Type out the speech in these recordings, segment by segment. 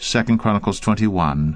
2 Chronicles 21.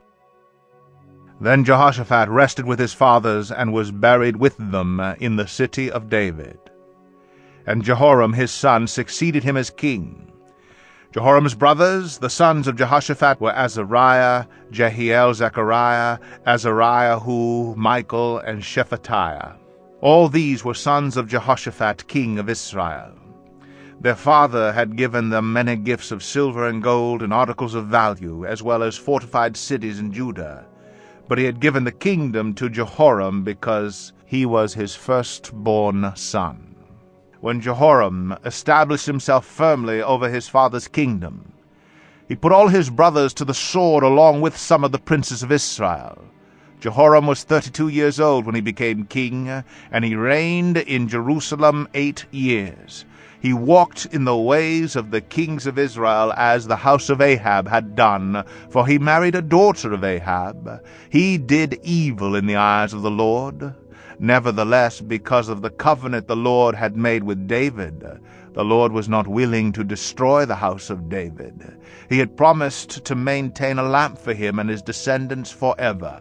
Then Jehoshaphat rested with his fathers, and was buried with them in the city of David. And Jehoram his son succeeded him as king. Jehoram's brothers, the sons of Jehoshaphat, were Azariah, Jehiel, Zechariah, Azariahu, Michael, and Shephatiah. All these were sons of Jehoshaphat, king of Israel. Their father had given them many gifts of silver and gold and articles of value, as well as fortified cities in Judah. But he had given the kingdom to Jehoram because he was his firstborn son. When Jehoram established himself firmly over his father's kingdom, he put all his brothers to the sword along with some of the princes of Israel. Jehoram was 32 years old when he became king, and he reigned in Jerusalem 8 years. He walked in the ways of the kings of Israel, as the house of Ahab had done, for he married a daughter of Ahab. He did evil in the eyes of the Lord. Nevertheless, because of the covenant the Lord had made with David, the Lord was not willing to destroy the house of David. He had promised to maintain a lamp for him and his descendants forever.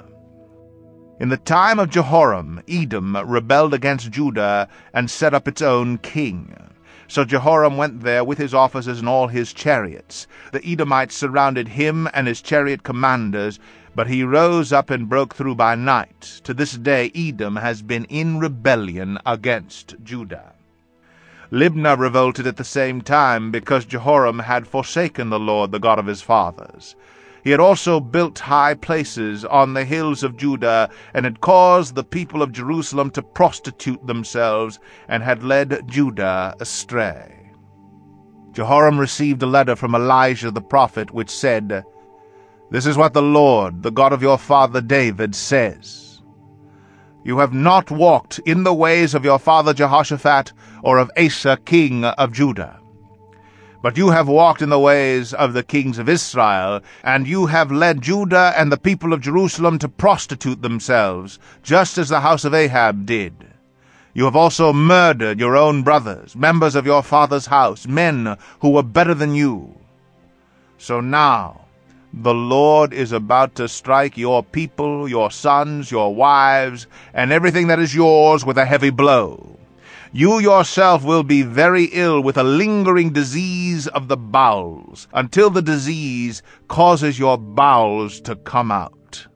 In the time of Jehoram, Edom rebelled against Judah and set up its own king. So Jehoram went there with his officers and all his chariots. The Edomites surrounded him and his chariot commanders, but he rose up and broke through by night. To this day Edom has been in rebellion against Judah. Libnah revolted at the same time, because Jehoram had forsaken the Lord, the God of his fathers. He had also built high places on the hills of Judah, and had caused the people of Jerusalem to prostitute themselves, and had led Judah astray. Jehoram received a letter from Elijah the prophet, which said, "This is what the Lord, the God of your father David, says. You have not walked in the ways of your father Jehoshaphat, or of Asa king of Judah. But you have walked in the ways of the kings of Israel, and you have led Judah and the people of Jerusalem to prostitute themselves, just as the house of Ahab did. You have also murdered your own brothers, members of your father's house, men who were better than you. So now the Lord is about to strike your people, your sons, your wives, and everything that is yours with a heavy blow. You yourself will be very ill with a lingering disease of the bowels, until the disease causes your bowels to come out."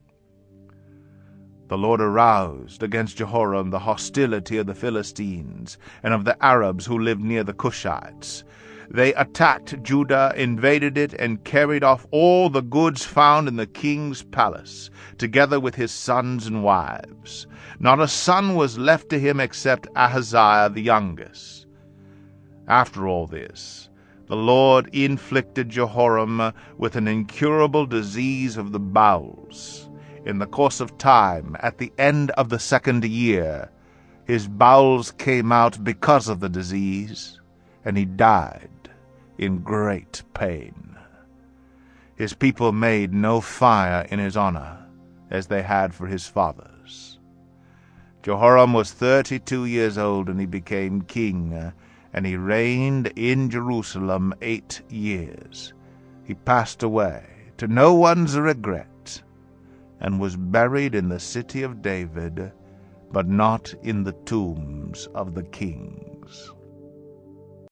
The Lord aroused against Jehoram the hostility of the Philistines and of the Arabs who lived near the Cushites. They attacked Judah, invaded it, and carried off all the goods found in the king's palace, together with his sons and wives. Not a son was left to him except Ahaziah the youngest. After all this, the Lord inflicted Jehoram with an incurable disease of the bowels. In the course of time, at the end of the 2nd year, his bowels came out because of the disease, and he died in great pain. His people made no fire in his honor, as they had for his fathers. Jehoram was 32 years old when he became king, and he reigned in Jerusalem 8 years. He passed away, to no one's regret, and was buried in the city of David, but not in the tombs of the kings.